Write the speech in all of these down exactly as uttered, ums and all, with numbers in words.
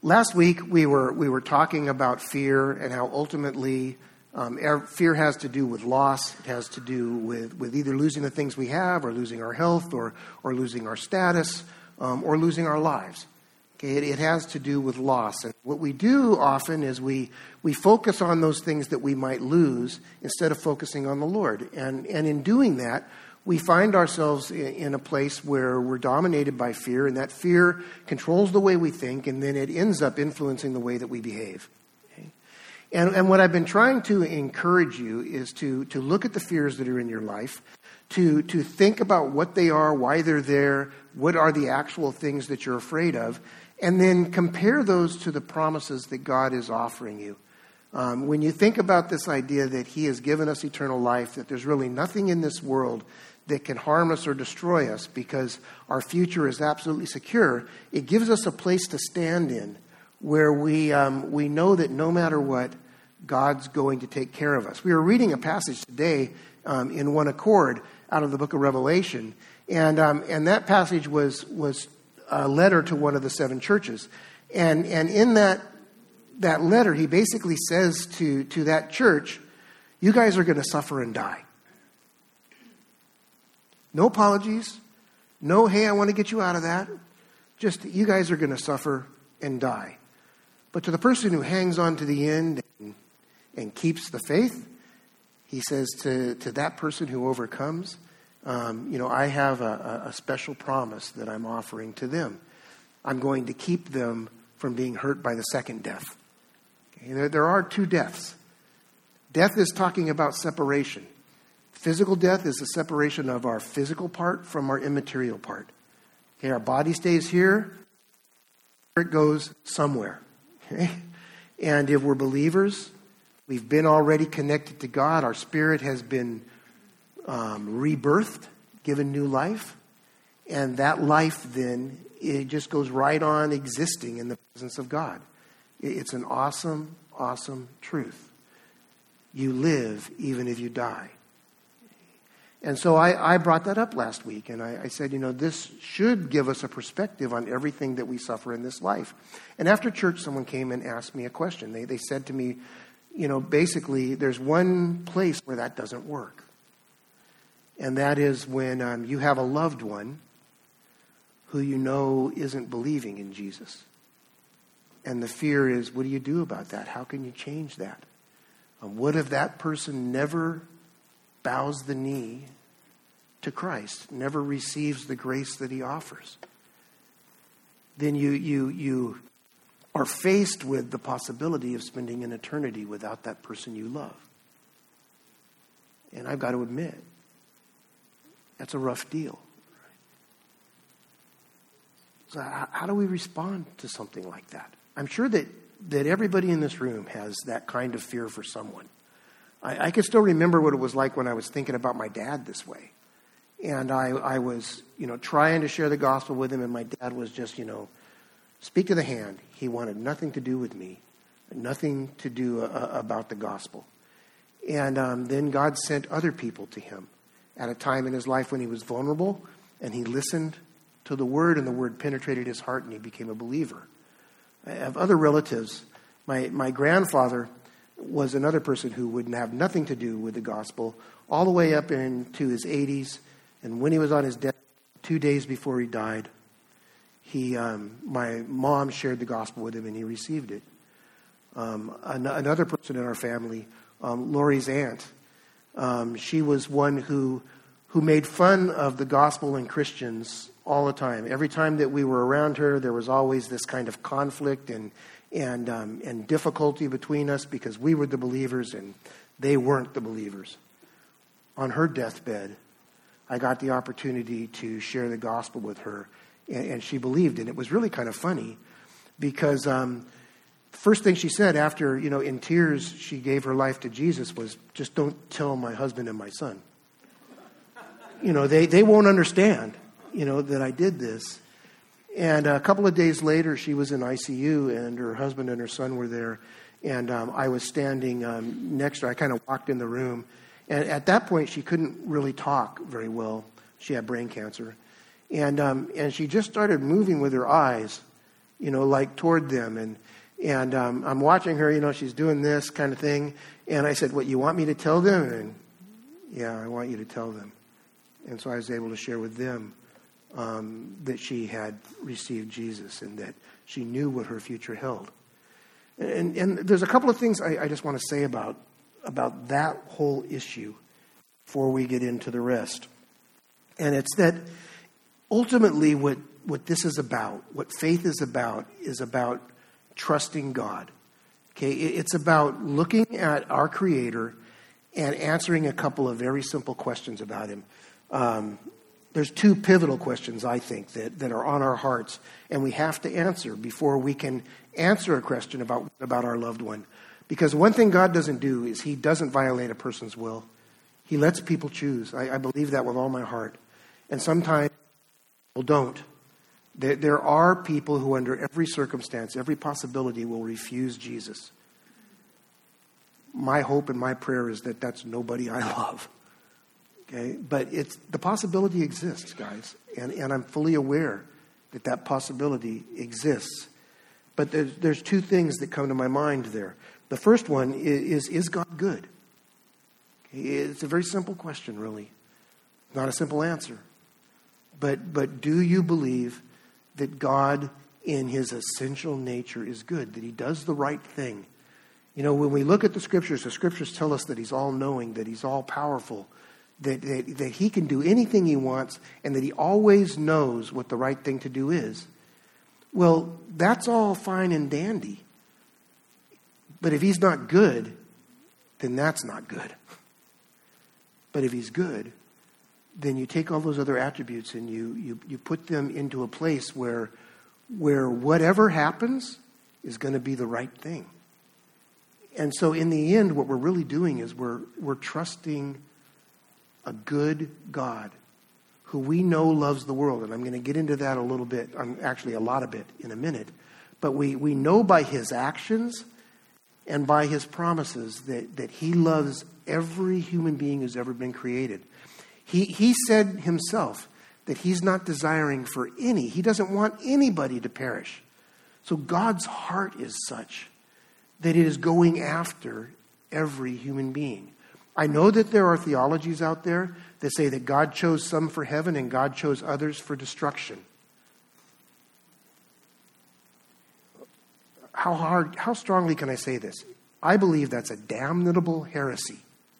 Last week we were we were talking about fear and how ultimately um, fear has to do with loss. It has to do with, with either losing the things we have, or losing our health, or or losing our status, um, or losing our lives. Okay, it, it has to do with loss. And what we do often is we we focus on those things that we might lose instead of focusing on the Lord. And and in doing that, we find ourselves in a place where we're dominated by fear, and that fear controls the way we think, and then it ends up influencing the way that we behave. Okay? And, and what I've been trying to encourage you is to, to look at the fears that are in your life, to, to think about what they are, why they're there, what are the actual things that you're afraid of, and then compare those to the promises that God is offering you. Um, when you think about this idea that He has given us eternal life, that there's really nothing in this world that can harm us or destroy us because our future is absolutely secure, it gives us a place to stand in where we um, we know that no matter what, God's going to take care of us. We were reading a passage today um, in one accord out of the book of Revelation, and um, and that passage was was a letter to one of the seven churches, and and in that that letter, he basically says to to that church, "You guys are going to suffer and die." No apologies. No, hey, I want to get you out of that. Just, you guys are going to suffer and die. But to the person who hangs on to the end and, and keeps the faith, he says to, to that person who overcomes, um, you know, I have a, a special promise that I'm offering to them. I'm going to keep them from being hurt by the second death. Okay, there, there are two deaths. Death is talking about separation. Physical death is the separation of our physical part from our immaterial part. Okay, our body stays here, it goes somewhere. Okay? And if we're believers, we've been already connected to God. Our spirit has been um, rebirthed, given new life. And that life then, it just goes right on existing in the presence of God. It's an awesome, awesome truth. You live even if you die. And so I, I brought that up last week, and I, I said, you know, this should give us a perspective on everything that we suffer in this life. And after church, someone came and asked me a question. They they said to me, you know, basically, there's one place where that doesn't work. And that is when um, you have a loved one who you know isn't believing in Jesus. And the fear is, what do you do about that? How can you change that? Um, what if that person never bows the knee to Christ, never receives the grace that He offers? Then you you you are faced with the possibility of spending an eternity without that person you love. And I've got to admit, that's a rough deal. So how, how do we respond to something like that? I'm sure that, that everybody in this room has that kind of fear for someone. I, I can still remember what it was like when I was thinking about my dad this way. And I, I was, you know, trying to share the gospel with him, and my dad was just, you know, speak to the hand. He wanted nothing to do with me, nothing to do uh, about the gospel. And um, then God sent other people to him at a time in his life when he was vulnerable, and he listened to the word, and the word penetrated his heart, and he became a believer. I have other relatives. My my grandfather was another person who would have nothing to do with the gospel all the way up into his eighties. And when he was on his death, two days before he died, he um, my mom shared the gospel with him, and he received it. Um, an- another person in our family, um, Lori's aunt, um, she was one who who made fun of the gospel and Christians all the time. Every time that we were around her, there was always this kind of conflict and and um, and difficulty between us because we were the believers and they weren't the believers. On her deathbed, I got the opportunity to share the gospel with her, and, and she believed. And it was really kind of funny because um, the first thing she said after, you know, in tears, she gave her life to Jesus was, just don't tell my husband and my son. You know, they, they won't understand, you know, that I did this. And a couple of days later, she was in I C U, and her husband and her son were there. And um, I was standing um, next to her. I kind of walked in the room. And at that point, she couldn't really talk very well. She had brain cancer. And um, and she just started moving with her eyes. you know, like toward them. And and um, I'm watching her, you know, she's doing this kind of thing. And I said, what, you want me to tell them? And yeah, I want you to tell them. And so I was able to share with them um, that she had received Jesus and that she knew what her future held. And, and there's a couple of things I, I just want to say about, about that whole issue before we get into the rest. And it's that ultimately what, what this is about, what faith is about, is about trusting God. Okay, it's about looking at our Creator and answering a couple of very simple questions about Him. Um, there's two pivotal questions, I think, that, that are on our hearts, and we have to answer before we can answer a question about, about our loved one. Because one thing God doesn't do is He doesn't violate a person's will. He lets people choose. I, I believe that with all my heart. And sometimes people don't. There, there are people who, under every circumstance, every possibility, will refuse Jesus. My hope and my prayer is that that's nobody I love. Okay, but it's the possibility exists, guys, and, and I'm fully aware that that possibility exists. But there's, there's two things that come to my mind there. The first one is, is, is God good? Okay, it's a very simple question, really. Not a simple answer. But but do you believe that God, in His essential nature, is good, that He does the right thing? You know, when we look at the Scriptures, the Scriptures tell us that He's all-knowing, that He's all-powerful, that, that, that He can do anything He wants, and that He always knows what the right thing to do is. Well, that's all fine and dandy. But if He's not good, then that's not good. But if He's good, then you take all those other attributes and you, you, you put them into a place where, where whatever happens is going to be the right thing. And so in the end, what we're really doing is we're, we're trusting a good God who we know loves the world. And I'm going to get into that a little bit, um, actually a lot of it in a minute. But we, we know by His actions and by His promises that, that He loves every human being who's ever been created. He, he said Himself that He's not desiring for any. He doesn't want anybody to perish. So God's heart is such that it is going after every human being. I know that there are theologies out there that say that God chose some for heaven and God chose others for destruction. How hard, how strongly can I say this? I believe that's a damnable heresy.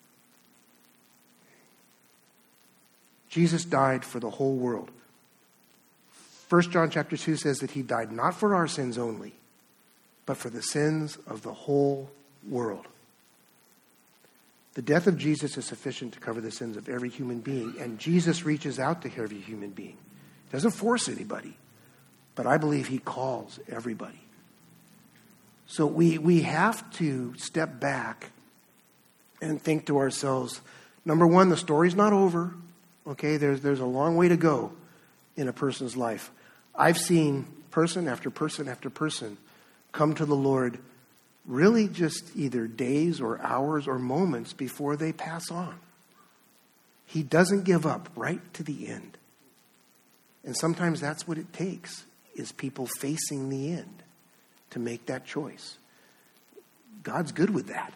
Jesus died for the whole world. First John chapter two says that He died not for our sins only, but for the sins of the whole world. The death of Jesus is sufficient to cover the sins of every human being, and Jesus reaches out to every human being. He doesn't force anybody, but I believe He calls everybody. So we, we have to step back and think to ourselves, number one, the story's not over. Okay, there's there's a long way to go in a person's life. I've seen person after person after person come to the Lord really just either days or hours or moments before they pass on. He doesn't give up right to the end. And sometimes that's what it takes, is people facing the end to make that choice. God's good with that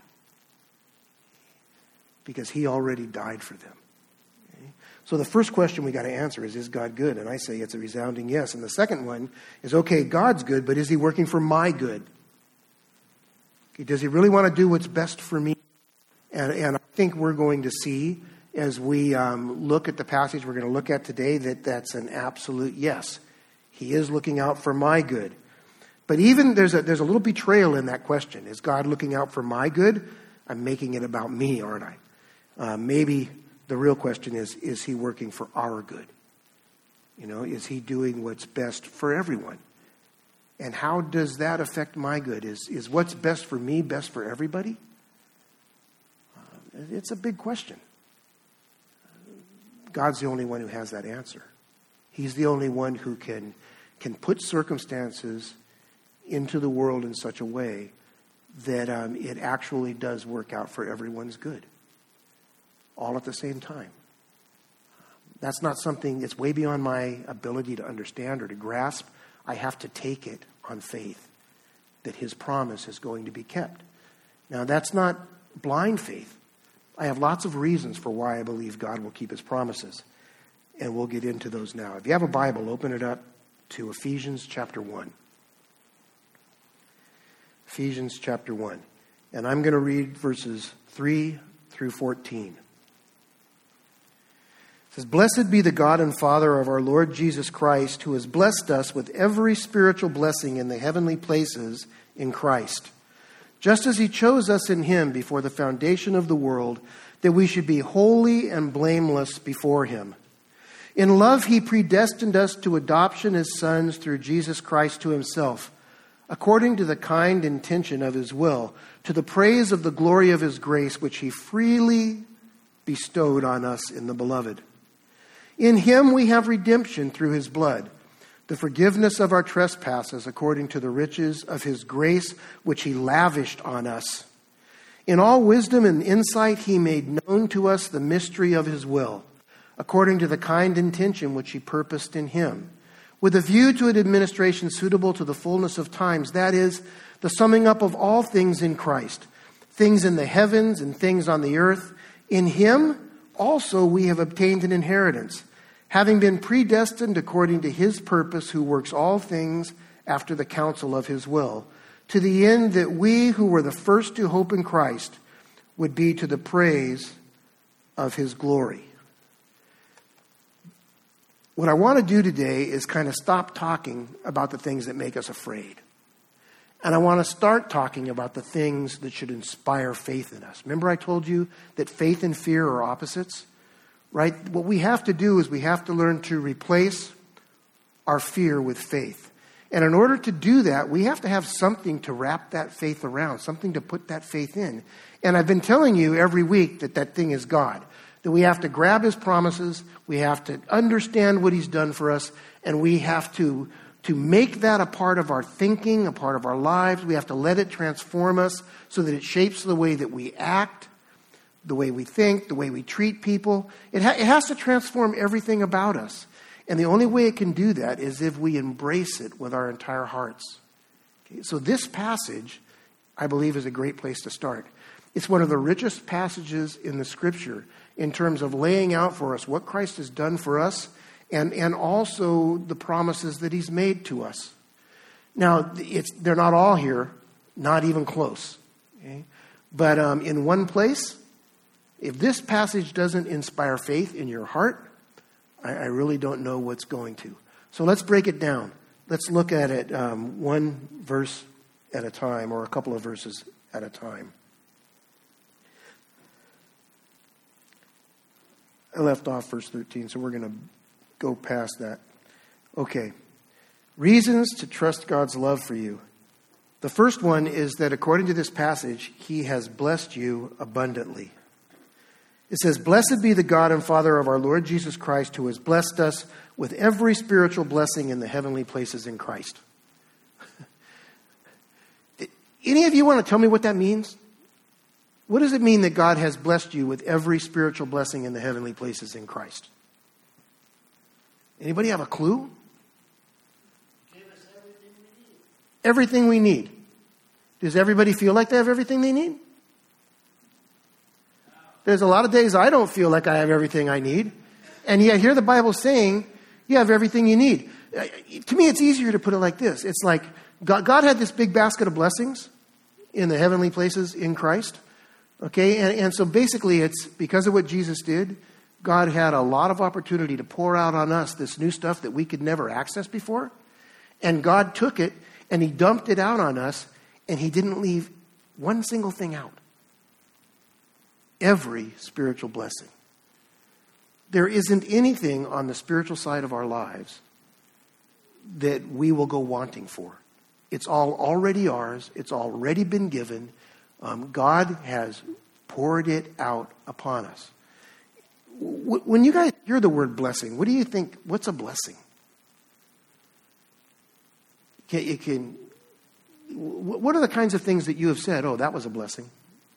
because He already died for them. So the first question we got to answer is, is God good? And I say it's a resounding yes. And the second one is, okay, God's good, but is He working for my good? Okay, does He really want to do what's best for me? And, and I think we're going to see, as we um, look at the passage we're going to look at today, that that's an absolute yes. He is looking out for my good. But even there's a, there's a little betrayal in that question. Is God looking out for my good? I'm making it about me, aren't I? Uh, maybe... The real question is, is He working for our good? You know, is He doing what's best for everyone? And how does that affect my good? Is, is what's best for me best for everybody? Uh, it's a big question. God's the only one who has that answer. He's the only one who can, can put circumstances into the world in such a way that um, it actually does work out for everyone's good. All at the same time. That's not something that's way beyond my ability to understand or to grasp. I have to take it on faith that his promise is going to be kept. Now, that's not blind faith. I have lots of reasons for why I believe God will keep his promises, and we'll get into those now. If you have a Bible, open it up to Ephesians chapter one. Ephesians chapter one. And I'm going to read verses three through fourteen. It says, "Blessed be the God and Father of our Lord Jesus Christ, who has blessed us with every spiritual blessing in the heavenly places in Christ, just as he chose us in him before the foundation of the world, that we should be holy and blameless before him. In love he predestined us to adoption as sons through Jesus Christ to himself, according to the kind intention of his will, to the praise of the glory of his grace, which he freely bestowed on us in the Beloved. In him we have redemption through his blood, the forgiveness of our trespasses according to the riches of his grace, which he lavished on us. In all wisdom and insight he made known to us the mystery of his will, according to the kind intention which he purposed in him, with a view to an administration suitable to the fullness of times, that is, the summing up of all things in Christ, things in the heavens and things on the earth. In him also we have obtained an inheritance, having been predestined according to his purpose, who works all things after the counsel of his will, to the end that we who were the first to hope in Christ would be to the praise of his glory." What I want to do today is kind of stop talking about the things that make us afraid. And I want to start talking about the things that should inspire faith in us. Remember I told you that faith and fear are opposites? Right? What we have to do is we have to learn to replace our fear with faith. And in order to do that, we have to have something to wrap that faith around, something to put that faith in. And I've been telling you every week that that thing is God. That we have to grab his promises, we have to understand what he's done for us, and we have to, to make that a part of our thinking, a part of our lives. We have to let it transform us so that it shapes the way that we act, the way we think, the way we treat people. It, ha- it has to transform everything about us. And the only way it can do that is if we embrace it with our entire hearts. Okay? So this passage, I believe, is a great place to start. It's one of the richest passages in the Scripture in terms of laying out for us what Christ has done for us and, and also the promises that he's made to us. Now, it's, they're not all here, not even close. Okay? But um, in one place, if this passage doesn't inspire faith in your heart, I, I really don't know what's going to. So let's break it down. Let's look at it um, one verse at a time, or a couple of verses at a time. I left off verse thirteen, so we're going to go past that. Okay. Reasons to trust God's love for you. The first one is that according to this passage, he has blessed you abundantly. It says, "Blessed be the God and Father of our Lord Jesus Christ, who has blessed us with every spiritual blessing in the heavenly places in Christ." Any of you want to tell me what that means? What does it mean that God has blessed you with every spiritual blessing in the heavenly places in Christ? Anybody have a clue? Give us everything we need. Everything we need. Does everybody feel like they have everything they need? There's a lot of days I don't feel like I have everything I need. And yet here the Bible saying you have everything you need. To me, it's easier to put it like this. It's like God, God had this big basket of blessings in the heavenly places in Christ. Okay, and, and so basically it's because of what Jesus did, God had a lot of opportunity to pour out on us this new stuff that we could never access before. And God took it and he dumped it out on us, and he didn't leave one single thing out. Every spiritual blessing. There isn't anything on the spiritual side of our lives that we will go wanting for. It's all already ours. It's already been given. Um, God has poured it out upon us. W- when you guys hear the word blessing, what do you think? What's a blessing? Can, it can, what are the kinds of things that you have said? Oh, that was a blessing.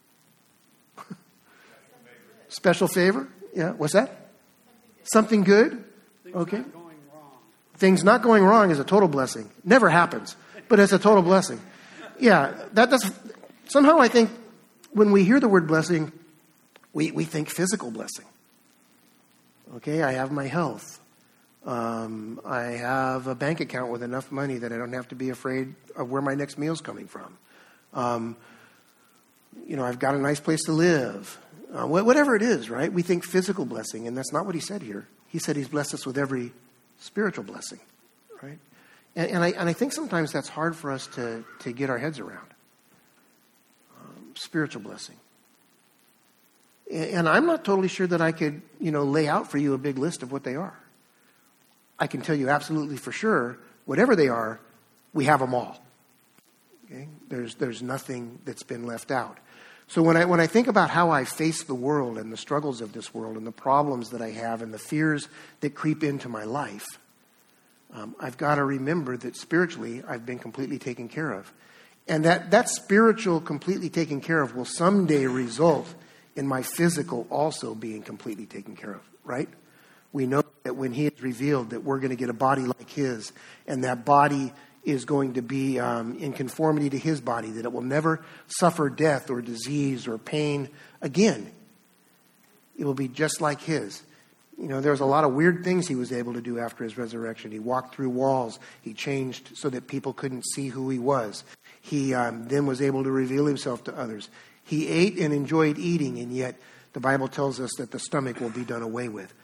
Special favor? Yeah. What's that? Something good? Things Okay. not going wrong. Things not going wrong is a total blessing. Never happens. but it's a total blessing. Yeah, that does. Somehow I think when we hear the word blessing, we, we think physical blessing. Okay, I have my health. Um, I have a bank account with enough money that I don't have to be afraid of where my next meal's coming from. Um, you know, I've got a nice place to live. Uh, whatever it is, right? We think physical blessing, and that's not what he said here. He said he's blessed us with every spiritual blessing, right? And, and, I, and I think sometimes that's hard for us to, to get our heads around. Um, spiritual blessing. And, and I'm not totally sure that I could, you know, lay out for you a big list of what they are. I can tell you absolutely for sure, whatever they are, we have them all. Okay? There's there's nothing that's been left out. So when I when I think about how I face the world and the struggles of this world and the problems that I have and the fears that creep into my life, um, I've got to remember that spiritually I've been completely taken care of. And that, that spiritual completely taken care of will someday result in my physical also being completely taken care of, right? We know that when he is revealed that we're going to get a body like his, and that body is going to be um, in conformity to his body, that it will never suffer death or disease or pain again. It will be just like his. You know, there's a lot of weird things he was able to do after his resurrection. He walked through walls. He changed so that people couldn't see who he was. He um, then was able to reveal himself to others. He ate and enjoyed eating, and yet the Bible tells us that the stomach will be done away with.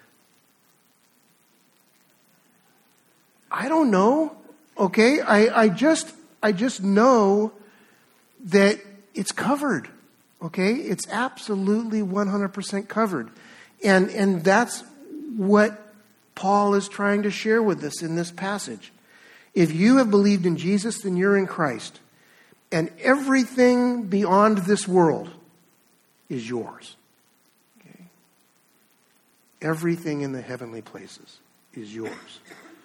I don't know, okay? I, I just I just know that it's covered, okay? It's absolutely one hundred percent covered. And, and that's what Paul is trying to share with us in this passage. If you have believed in Jesus, then you're in Christ. And everything beyond this world is yours. Okay? Everything in the heavenly places is yours.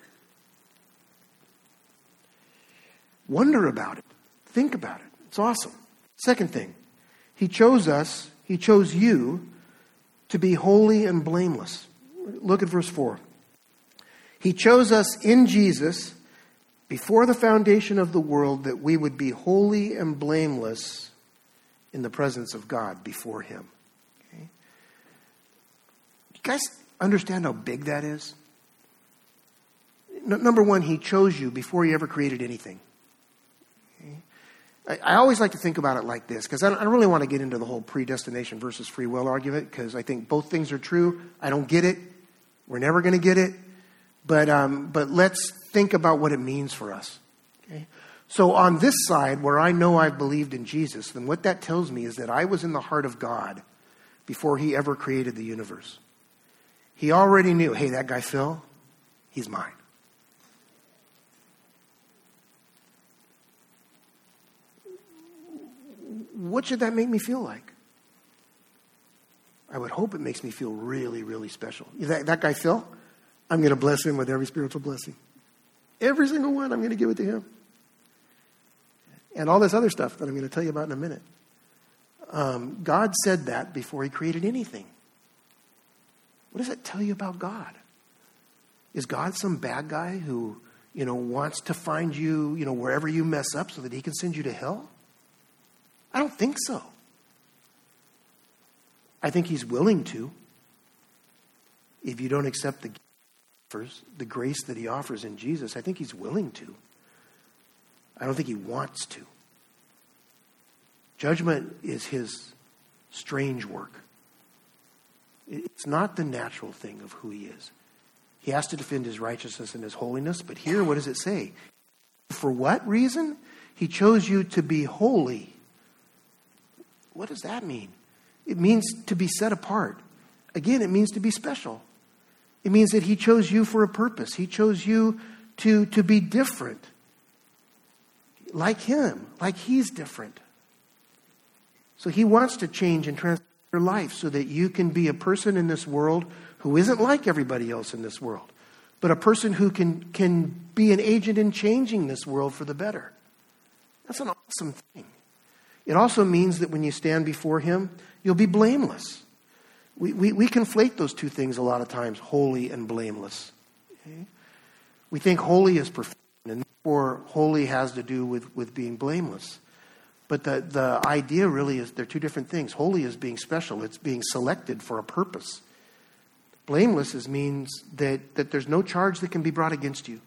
Wonder about it. Think about it. It's awesome. Second thing, he chose us, he chose you to be holy and blameless. Look at verse four. He chose us in Jesus before the foundation of the world that we would be holy and blameless in the presence of God before him. Okay? You guys understand how big that is? No, number one, he chose you before he ever created anything. I always like to think about it like this, because I don't really want to get into the whole predestination versus free will argument, because I think both things are true. I don't get it. We're never going to get it. But um, but let's think about what it means for us. Okay? So on this side, where I know I've believed in Jesus, then what that tells me is that I was in the heart of God before he ever created the universe. He already knew, hey, that guy Phil, he's mine. What should that make me feel like? I would hope it makes me feel really, really special. That, that guy Phil, I'm going to bless him with every spiritual blessing. Every single one, I'm going to give it to him. And all this other stuff that I'm going to tell you about in a minute. Um, God said that before he created anything. What does that tell you about God? Is God some bad guy who, you know, wants to find you, you know, wherever you mess up so that he can send you to hell? I don't think so. I think he's willing to. If you don't accept the offers, the grace that he offers in Jesus, I think he's willing to. I don't think he wants to. Judgment is his strange work. It's not the natural thing of who he is. He has to defend his righteousness and his holiness, but here, what does it say? For what reason? He chose you to be holy. What does that mean? It means to be set apart. Again, it means to be special. It means that he chose you for a purpose. He chose you to, to be different. Like him. Like he's different. So he wants to change and transform your life so that you can be a person in this world who isn't like everybody else in this world, but a person who can, can be an agent in changing this world for the better. That's an awesome thing. It also means that when you stand before him, you'll be blameless. We, we, we conflate those two things a lot of times, holy and blameless. Okay? We think holy is perfect. And therefore, holy has to do with, with being blameless. But the, the idea really is they're two different things. Holy is being special. It's being selected for a purpose. Blameless is means that, that there's no charge that can be brought against you.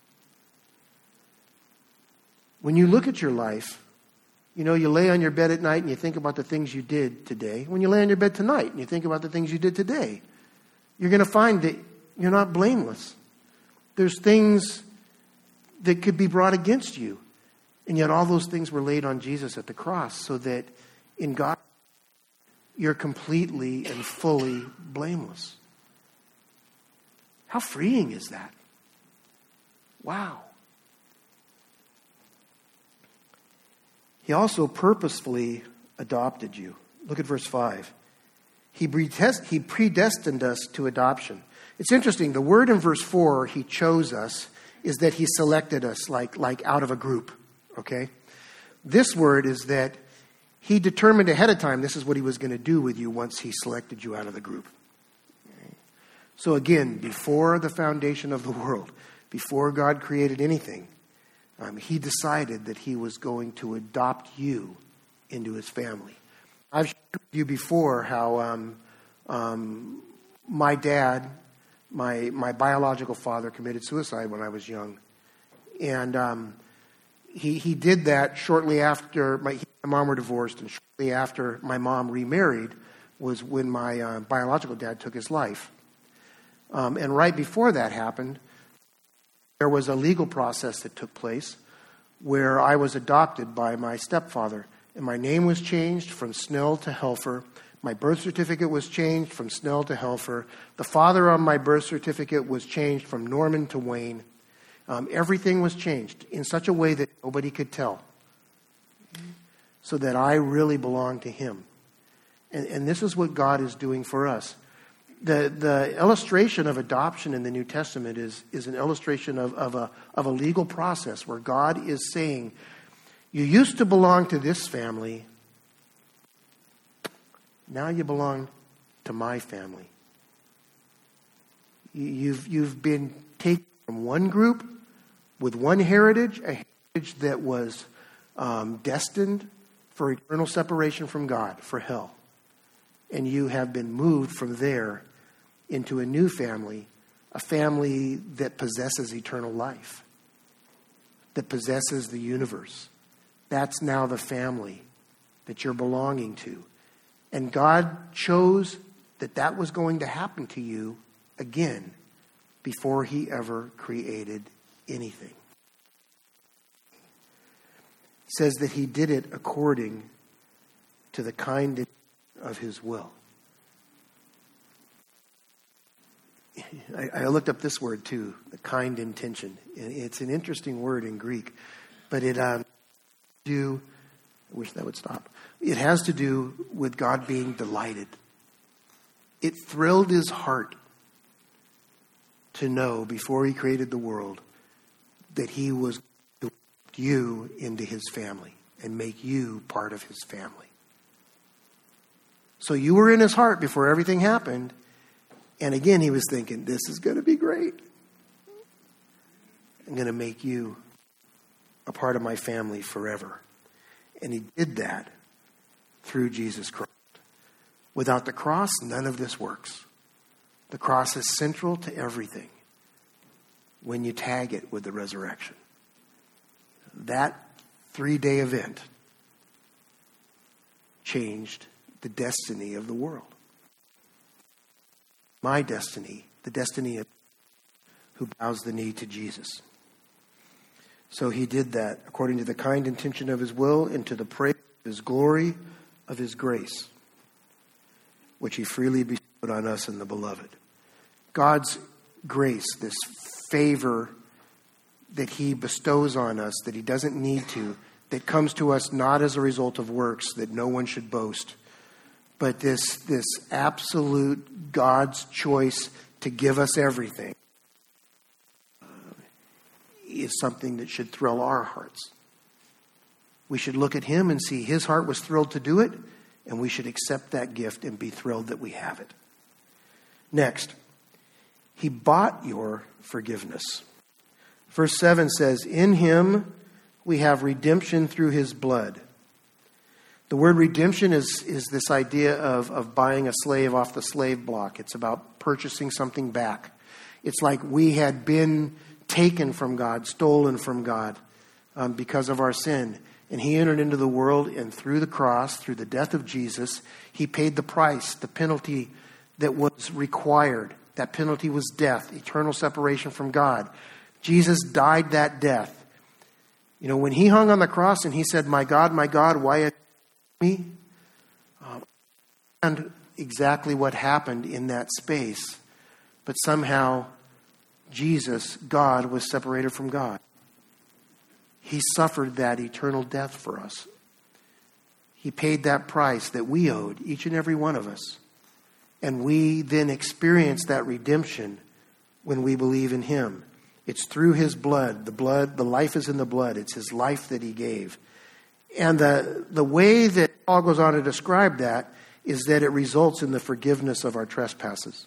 When you look at your life, you know, you lay on your bed at night and you think about the things you did today. When you lay on your bed tonight and you think about the things you did today, you're going to find that you're not blameless. There's things that could be brought against you. And yet all those things were laid on Jesus at the cross so that in God, you're completely and fully blameless. How freeing is that? Wow. He also purposefully adopted you. Look at verse five. He predestined us to adoption. It's interesting. The word in verse four, he chose us, is that he selected us like, like out of a group. Okay? This word is that he determined ahead of time this is what he was going to do with you once he selected you out of the group. So again, before the foundation of the world, before God created anything, um, he decided that he was going to adopt you into his family. I've shared with you before how um, um, my dad, my my biological father, committed suicide when I was young. And um, he, he did that shortly after my, he and my mom were divorced, and shortly after my mom remarried was when my uh, biological dad took his life. Um, and right before that happened, there was a legal process that took place where I was adopted by my stepfather. And my name was changed from Snell to Helfer. My birth certificate was changed from Snell to Helfer. The father on my birth certificate was changed from Norman to Wayne. Um, everything was changed in such a way that nobody could tell. So that I really belong to him. And, and this is what God is doing for us. The the illustration of adoption in the New Testament is, is an illustration of, of, a, of a legal process where God is saying, you used to belong to this family, now you belong to my family. You've, you've been taken from one group with one heritage, a heritage that was um, destined for eternal separation from God, for hell. And you have been moved from there into a new family, a family that possesses eternal life, that possesses the universe. That's now the family that you're belonging to. And God chose that that was going to happen to you again before he ever created anything. It says that he did it according to the kind of his will. I, I looked up this word too, the kind intention. It's an interesting word in Greek, but it um, do. I wish that would stop. It has to do with God being delighted. It thrilled his heart to know before he created the world that he was going to put you into his family and make you part of his family. So you were in his heart before everything happened. And again, he was thinking, this is going to be great. I'm going to make you a part of my family forever. And he did that through Jesus Christ. Without the cross, none of this works. The cross is central to everything when you tag it with the resurrection. That three-day event changed the destiny of the world. My destiny, the destiny of who bows the knee to Jesus. So he did that according to the kind intention of his will and to the praise of his glory of his grace, which he freely bestowed on us in the beloved. God's grace, this favor that he bestows on us, that he doesn't need to, that comes to us not as a result of works, that no one should boast, but this, this absolute God's choice to give us everything uh, is something that should thrill our hearts. We should look at him and see his heart was thrilled to do it, and we should accept that gift and be thrilled that we have it. Next, he bought your forgiveness. Verse seven says, in him we have redemption through his blood. The word redemption is, is this idea of, of buying a slave off the slave block. It's about purchasing something back. It's like we had been taken from God, stolen from God um, because of our sin. And he entered into the world, and through the cross, through the death of Jesus, he paid the price, the penalty that was required. That penalty was death, eternal separation from God. Jesus died that death. You know, when he hung on the cross and he said, my God, my God, why have you forsaken me? Um, and exactly what happened in that space. But somehow, Jesus, God, was separated from God. He suffered that eternal death for us. He paid that price that we owed, each and every one of us. And we then experience that redemption when we believe in him. It's through his blood. The blood, the life is in the blood. It's his life that he gave. And the, the way that Paul goes on to describe that is that it results in the forgiveness of our trespasses.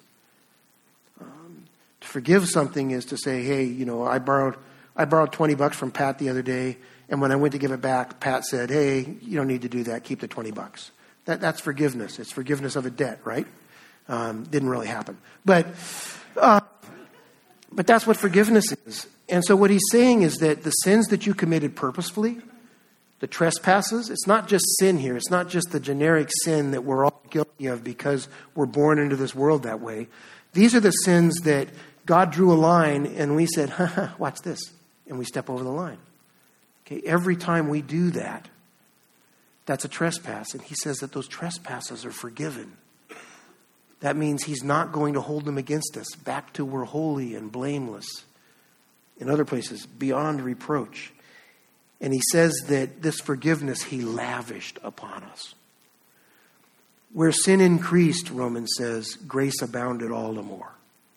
Um, to forgive something is to say, hey, you know, I borrowed I borrowed twenty bucks from Pat the other day, and when I went to give it back, Pat said, hey, you don't need to do that. Keep the twenty bucks. That, that's forgiveness. It's forgiveness of a debt, right? Um, didn't really happen. But... Uh, But that's what forgiveness is. And so what he's saying is that the sins that you committed purposefully, the trespasses, it's not just sin here. It's not just the generic sin that we're all guilty of because we're born into this world that way. These are the sins that God drew a line and we said, ha, ha, watch this. And we step over the line. Okay, every time we do that, that's a trespass. And he says that those trespasses are forgiven. That means he's not going to hold them against us. Back to we're holy and blameless. In other places, beyond reproach. And he says that this forgiveness he lavished upon us. Where sin increased, Romans says, grace abounded all the more.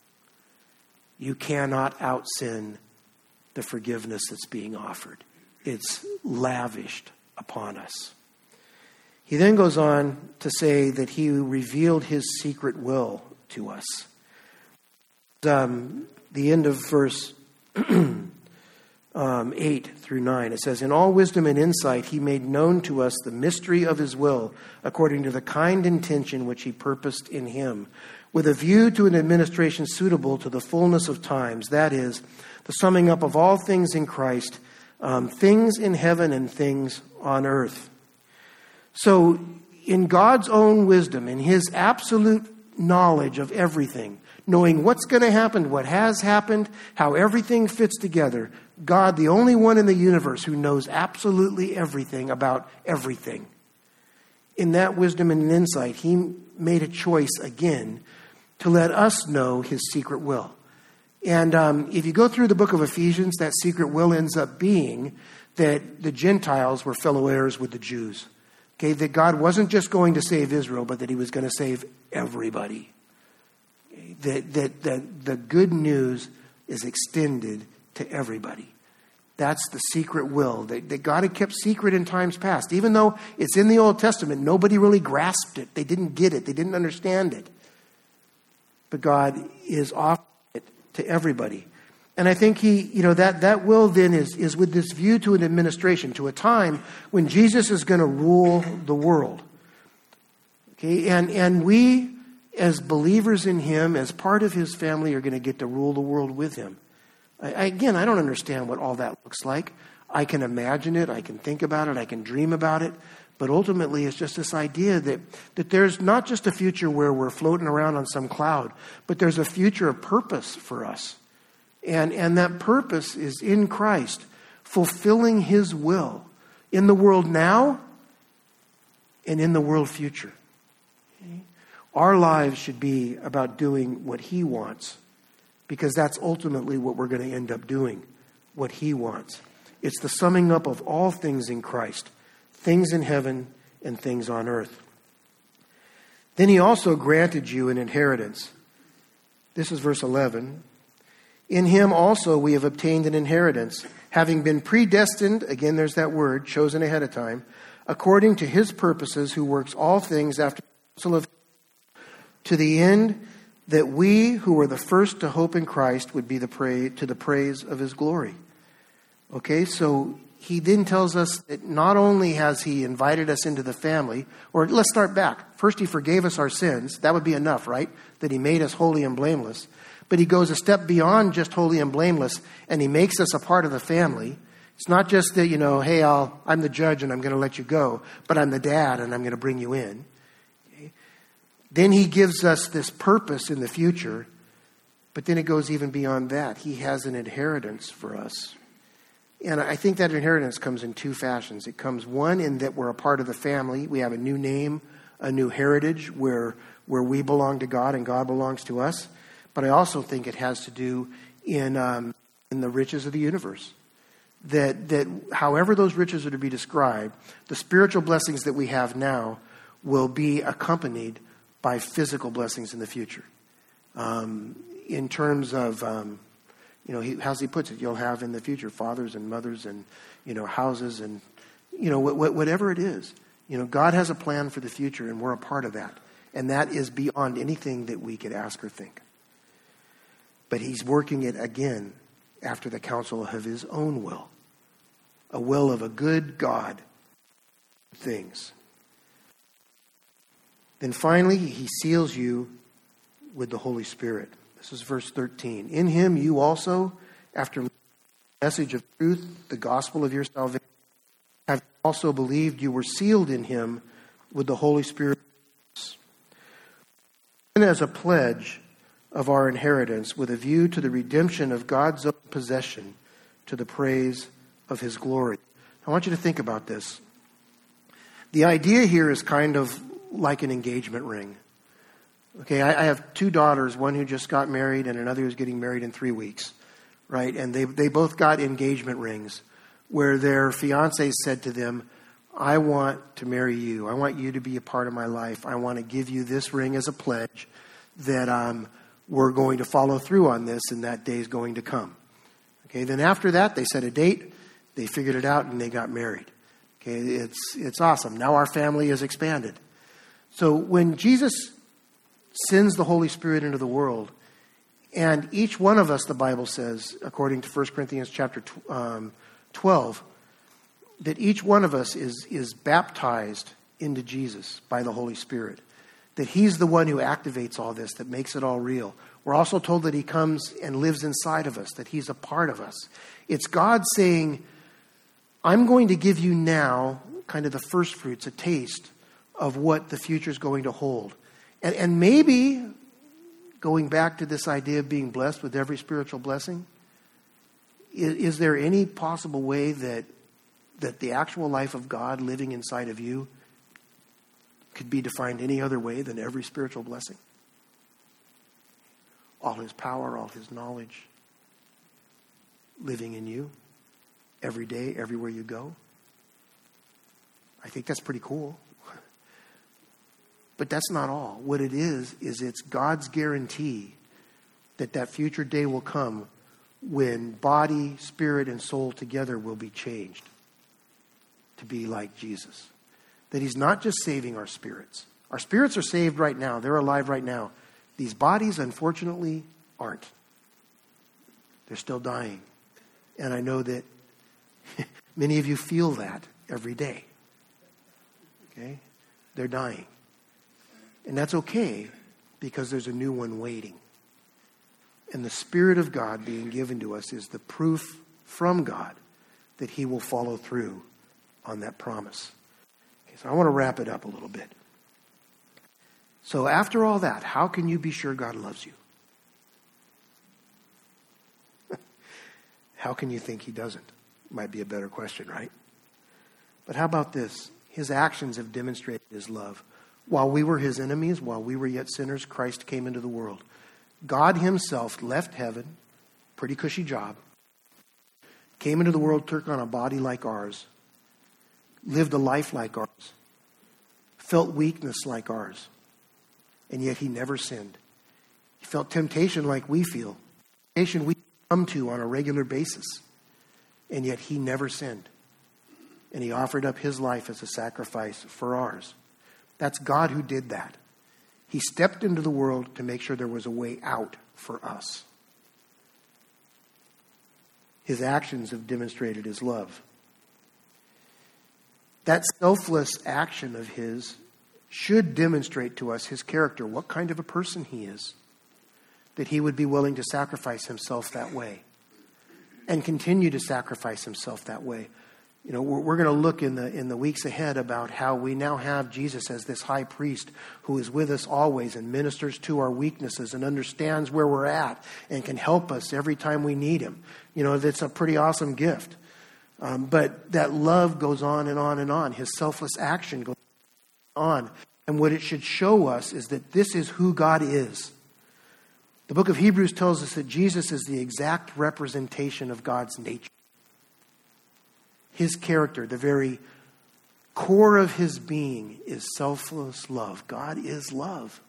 You cannot out-sin the forgiveness that's being offered. It's lavished upon us. He then goes on to say that he revealed his secret will to us. Um, the end of verse um, eight through nine, it says, in all wisdom and insight, he made known to us the mystery of his will, according to the kind intention which he purposed in him, with a view to an administration suitable to the fullness of times, that is, the summing up of all things in Christ, um, things in heaven and things on earth. So, in God's own wisdom, in his absolute knowledge of everything, knowing what's going to happen, what has happened, how everything fits together, God, the only one in the universe who knows absolutely everything about everything. In that wisdom and insight, he made a choice again to let us know his secret will. And um, if you go through the book of Ephesians, that secret will ends up being that the Gentiles were fellow heirs with the Jews. Okay, that God wasn't just going to save Israel, but that he was going to save everybody. Okay, that, that, that the good news is extended to everybody. That's the secret will that, that God had kept secret in times past. Even though it's in the Old Testament, nobody really grasped it. They didn't get it. They didn't understand it. But God is offering it to everybody. And I think he, you know, that, that will then is, is with this view to an administration, to a time when Jesus is going to rule the world. Okay, and, and we, as believers in him, as part of his family, are going to get to rule the world with him. I, I, again, I don't understand what all that looks like. I can imagine it, I can think about it, I can dream about it. But ultimately, it's just this idea that, that there's not just a future where we're floating around on some cloud, but there's a future of purpose for us. And, and that purpose is in Christ, fulfilling his will in the world now and in the world future. Okay? Our lives should be about doing what he wants, because that's ultimately what we're going to end up doing, what he wants. It's the summing up of all things in Christ, things in heaven and things on earth. Then he also granted you an inheritance. This is verse eleven. In him also we have obtained an inheritance, having been predestined, again there's that word, chosen ahead of time, according to his purposes, who works all things after the counsel of, to the end that we who were the first to hope in Christ would be the pra- to the praise of his glory. Okay, so he then tells us that not only has he invited us into the family, or let's start back. First, he forgave us our sins. That would be enough, right? That he made us holy and blameless. But he goes a step beyond just holy and blameless, and he makes us a part of the family. It's not just that, you know, hey, I'll, I'm the judge and I'm going to let you go, but I'm the dad and I'm going to bring you in. Okay? Then he gives us this purpose in the future, but then it goes even beyond that. He has an inheritance for us. And I think that inheritance comes in two fashions. It comes, one, in that we're a part of the family. We have a new name, a new heritage where, where we belong to God and God belongs to us. But I also think it has to do in um, in the riches of the universe. That that however those riches are to be described, the spiritual blessings that we have now will be accompanied by physical blessings in the future. Um, in terms of, um, you know, he, how's he puts it, you'll have in the future fathers and mothers and, you know, houses and, you know, wh- wh- whatever it is. You know, God has a plan for the future and we're a part of that. And that is beyond anything that we could ask or think. But he's working it again after the counsel of his own will. A will of a good God. Things. Then finally, he seals you with the Holy Spirit. This is verse thirteen. In him you also, after the message of truth, the gospel of your salvation, have also believed you were sealed in him with the Holy Spirit. And as a pledge of our inheritance with a view to the redemption of God's own possession to the praise of his glory. I want you to think about this. The idea here is kind of like an engagement ring. Okay, I, I have two daughters, one who just got married and another who's getting married in three weeks, right? And they they both got engagement rings where their fiancé said to them, I want to marry you. I want you to be a part of my life. I want to give you this ring as a pledge that um, we're going to follow through on this and that day is going to come. Okay, then after that, they set a date, they figured it out, and they got married. Okay, it's it's awesome. Now our family is expanded. So when Jesus sends the Holy Spirit into the world, and each one of us, the Bible says, according to First Corinthians chapter twelve, that each one of us is, is baptized into Jesus by the Holy Spirit. That he's the one who activates all this, that makes it all real. We're also told that he comes and lives inside of us, that he's a part of us. It's God saying, I'm going to give you now kind of the first fruits, a taste of what the future is going to hold. And, and maybe going back to this idea of being blessed with every spiritual blessing, is, is there any possible way that that the actual life of God living inside of you could be defined any other way than every spiritual blessing? All his power, all his knowledge living in you every day, everywhere you go. I think that's pretty cool. But that's not all. What it is, is it's God's guarantee that that future day will come when body, spirit, and soul together will be changed to be like Jesus. That he's not just saving our spirits. Our spirits are saved right now. They're alive right now. These bodies, unfortunately, aren't. They're still dying. And I know that many of you feel that every day. Okay? They're dying. And that's okay, because there's a new one waiting. And the Spirit of God being given to us is the proof from God that he will follow through on that promise. Okay, so I want to wrap it up a little bit. So after all that, how can you be sure God loves you? How can you think he doesn't? Might be a better question, right? But how about this? His actions have demonstrated his love. While we were his enemies, while we were yet sinners, Christ came into the world. God himself left heaven, pretty cushy job, came into the world, took on a body like ours, lived a life like ours, felt weakness like ours, and yet he never sinned. He felt temptation like we feel, temptation we come to on a regular basis, and yet he never sinned. And he offered up his life as a sacrifice for ours. That's God who did that. He stepped into the world to make sure there was a way out for us. His actions have demonstrated his love. That selfless action of his should demonstrate to us his character, what kind of a person he is, that he would be willing to sacrifice himself that way and continue to sacrifice himself that way. You know, we're, we're going to look in the in the weeks ahead about how we now have Jesus as this high priest who is with us always and ministers to our weaknesses and understands where we're at and can help us every time we need him. You know, that's a pretty awesome gift. Um, but that love goes on and on and on. His selfless action goes on. And what it should show us is that this is who God is. The book of Hebrews tells us that Jesus is the exact representation of God's nature. His character, the very core of his being, is selfless love. God is love.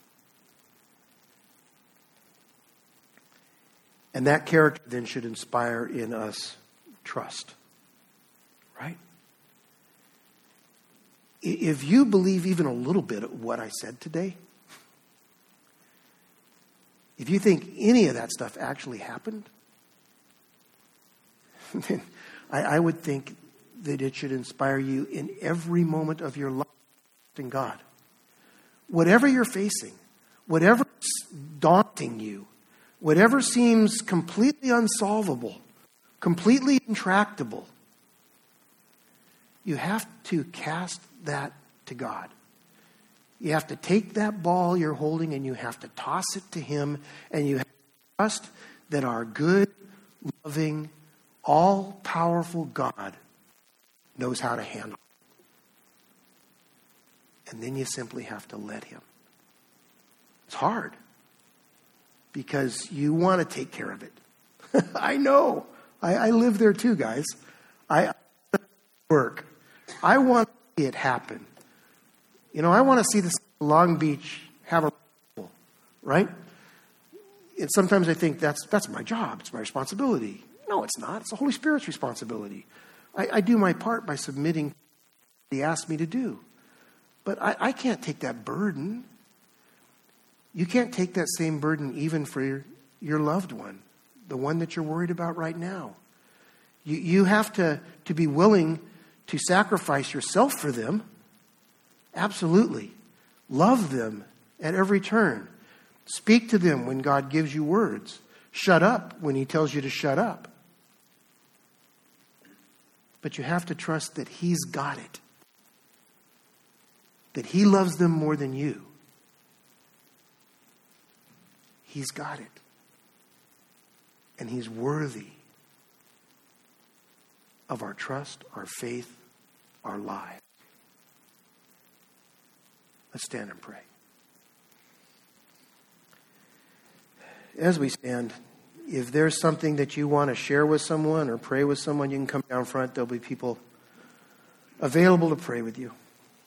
And that character then should inspire in us trust. Right? If you believe even a little bit of what I said today, if you think any of that stuff actually happened, then I, I would think that it should inspire you in every moment of your life in God. Whatever you're facing, whatever's daunting you, whatever seems completely unsolvable, completely intractable, you have to cast that to God. You have to take that ball you're holding and you have to toss it to him, and you have to trust that our good, loving, all-powerful God knows how to handle it. And then you simply have to let him. It's hard because you want to take care of it. I know. I, I live there too, guys. I work. I want to see it happen. You know, I want to see this Long Beach have a right? And sometimes I think that's that's my job. It's my responsibility. No, it's not. It's the Holy Spirit's responsibility. I, I do my part by submitting what he asked me to do. But I, I can't take that burden. You can't take that same burden even for your, your loved one, the one that you're worried about right now. You, you have to, to be willing to sacrifice yourself for them. Absolutely. Love them at every turn. Speak to them when God gives you words. Shut up when he tells you to shut up. But you have to trust that he's got it. That he loves them more than you. He's got it. And he's worthy of our trust, our faith, our lives. Let's stand and pray. As we stand, if there's something that you want to share with someone or pray with someone, you can come down front. There'll be people available to pray with you.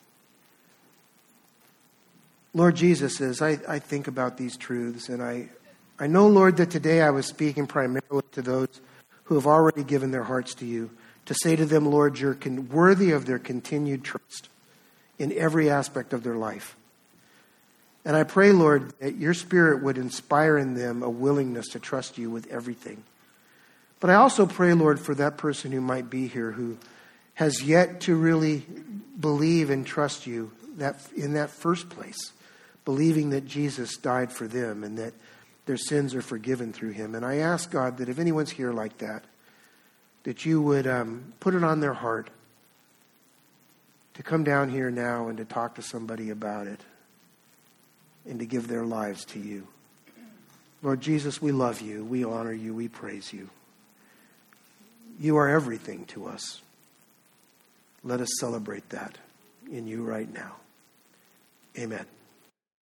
Lord Jesus, as I, I think about these truths, and I, I know, Lord, that today I was speaking primarily to those who have already given their hearts to you, to say to them, Lord, you're con- worthy of their continued trust in every aspect of their life. And I pray, Lord, that your Spirit would inspire in them a willingness to trust you with everything. But I also pray, Lord, for that person who might be here who has yet to really believe and trust you that in that first place, believing that Jesus died for them and that their sins are forgiven through him. And I ask, God, that if anyone's here like that, that you would um, put it on their heart to come down here now and to talk to somebody about it and to give their lives to you. Lord Jesus, we love you. We honor you. We praise you. You are everything to us. Let us celebrate that in you right now. Amen.